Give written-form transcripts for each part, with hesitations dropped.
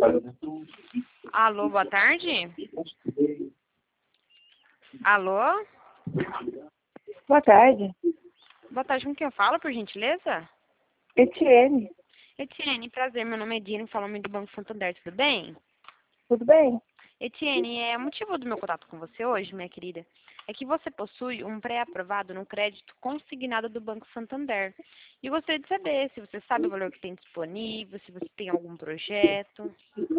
Alô, boa tarde. Alô? Boa tarde. Boa tarde, com quem eu falo, por gentileza? Etienne, Etienne, prazer, meu nome é Dina, falo do Banco Santander, tudo bem? tudo bem? Etienne, o motivo do meu contato com você hoje, minha querida, é que você possui um pré-aprovado no crédito consignado do Banco Santander. E eu gostaria de saber se você sabe o valor que tem disponível, se você tem algum projeto.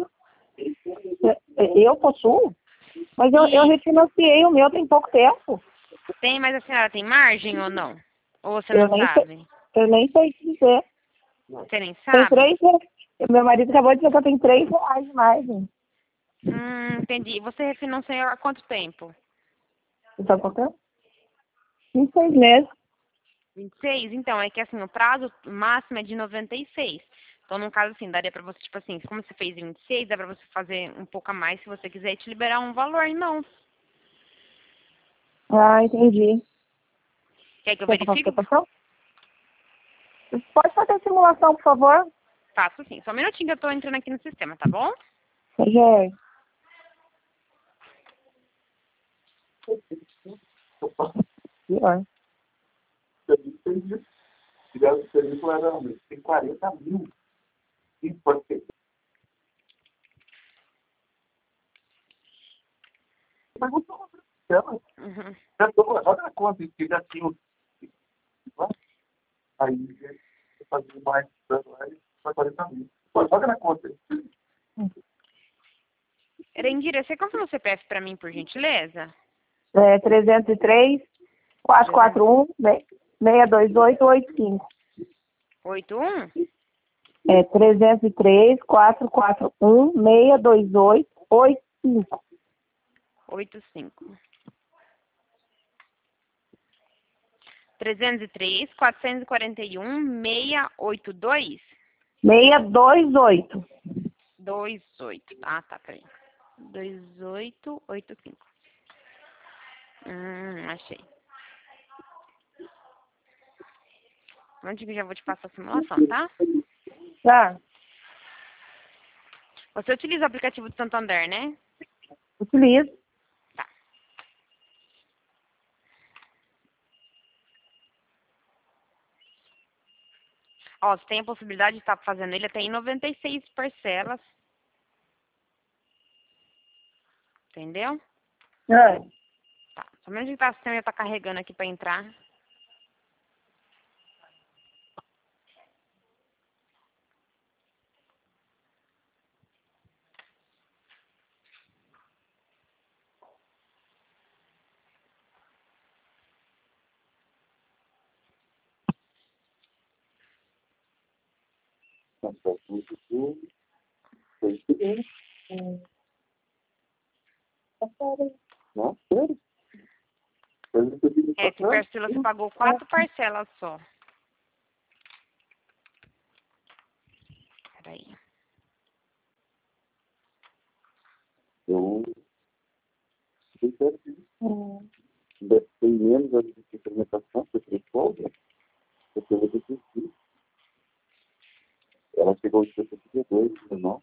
Eu possuo? Mas eu refinanciei o meu tem pouco tempo. Tem, mas a senhora tem margem ou não? Ou você Eu não nem sei, sabe? eu nem sei dizer. Você nem Tem sabe? três, meu marido acabou de dizer que eu tenho R$ 3 de margem. Entendi. Você refinanciou há quanto tempo? Você está contando? Em 6 meses. 26? Então, é que assim, o prazo máximo é de 96. Então, no caso, assim, daria pra você, tipo assim, como você fez 26, dá pra você fazer um pouco a mais se você quiser e te liberar um valor, não. Ah, entendi. Quer que eu Quer que eu faça verifique? cotação? Pode fazer a simulação, por favor? Faço sim. Só um minutinho que eu tô entrando aqui no sistema, tá bom? Rogério. Pior. Tem 40 mil. Isso pode ser. Mas não tô Uhum. já tô, olha a conta que já tinha. Aí, eu fazia mais, aí, foi 40 mil. Pô, joga na conta aí. Erendira, você confirma o CPF pra mim, por gentileza? 303, 441, 62885. 81? 303, 441, 62885. 85. 303, 441, 682? 628. 28. Ah, tá, peraí. 2885. Achei. Onde que eu já vou te passar a simulação, tá? Tá? Você utiliza o aplicativo do Santander, né? Utilizo. Tá. Ó, você tem a possibilidade de estar fazendo ele até em 96 parcelas. Entendeu? Ah, Tá. Só menos que tá, o sistema já tá carregando aqui pra entrar. Não, sério? Esse parcela você pagou 4 parcelas só. Peraí. Eu sei certinho. Deve ter menos a implementação, porque folga, porque eu vou desistir. Ela chegou em 62, não?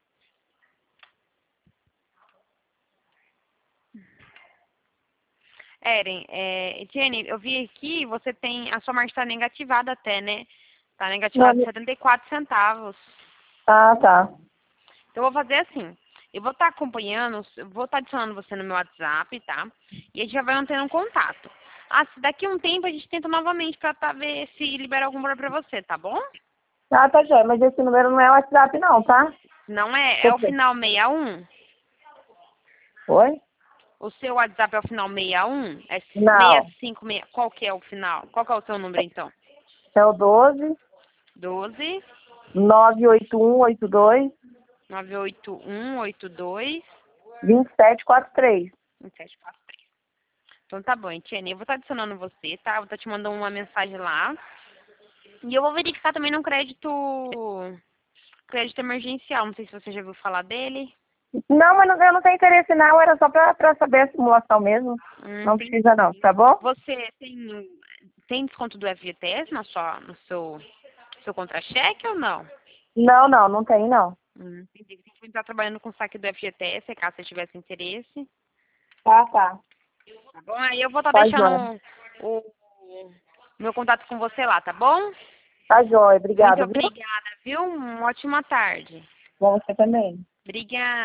Eren, Jenny, eu vi aqui, você tem, a sua margem está negativada até, né? Tá negativada não, 74 centavos. ah, tá. Então, eu vou fazer assim, eu vou estar acompanhando, eu vou estar adicionando você no meu WhatsApp, tá? E a gente já vai mantendo um contato. Ah, se daqui a um tempo a gente tenta novamente pra ver se libera algum valor pra você, tá bom? Ah, tá, já. Mas esse número não é WhatsApp, não, tá? Não é? É o Por quê? final 61? Oi? O seu WhatsApp é o final 61? É Não. 65, qual que é o final? Qual que é o seu número, então? É o 12 12 98182 98182 2743. 2743. Então tá bom, Etienne. Eu vou estar adicionando você, tá? Eu vou estar te mandando uma mensagem lá. E eu vou verificar também no crédito emergencial. Não sei se você já ouviu falar dele. Não, mas eu não tenho interesse não, era só pra saber a simulação mesmo. Não Tem. precisa não, tá bom? Você tem desconto do FGTS no seu contra-cheque ou não? Não, não tem não. Entendi. A gente está trabalhando com o saque do FGTS, caso você tivesse interesse. Tá. Tá bom? Aí eu vou estar Tá deixando o meu contato com você lá, tá bom? Tá jóia, obrigada, Muito viu? obrigada, viu? Uma ótima tarde. Bom, você também. Obrigada.